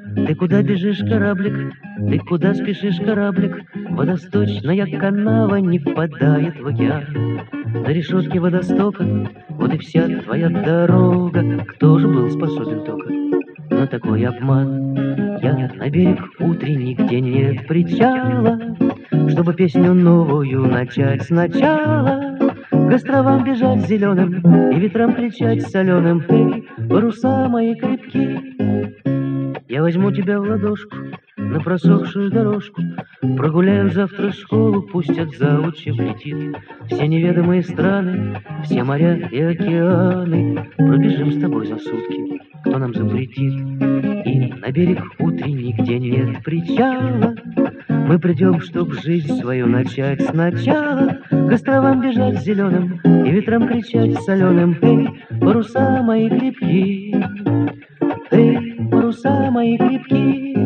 Ты куда бежишь, кораблик? Ты куда спешишь, кораблик? Водосточная канава не впадает в океан. На решетке водостока вот и вся твоя дорога. Кто же был способен только на такой обман? Я на берег утренний, где нет причала, чтобы песню новую начать сначала. К островам бежать зеленым и ветрам кричать соленым: эй, паруса мои крепки! Я возьму тебя в ладошку на просохшую дорожку, прогуляем завтра школу, пусть от заучи влетит. Все неведомые страны, все моря и океаны пробежим с тобой за сутки, кто нам запретит? И на берег утренний, где нет причала, мы придем, чтоб жизнь свою начать сначала. К островам бежать зеленым и ветрам кричать соленым: эй, паруса мои крепки! Эй, паруса мои крепки!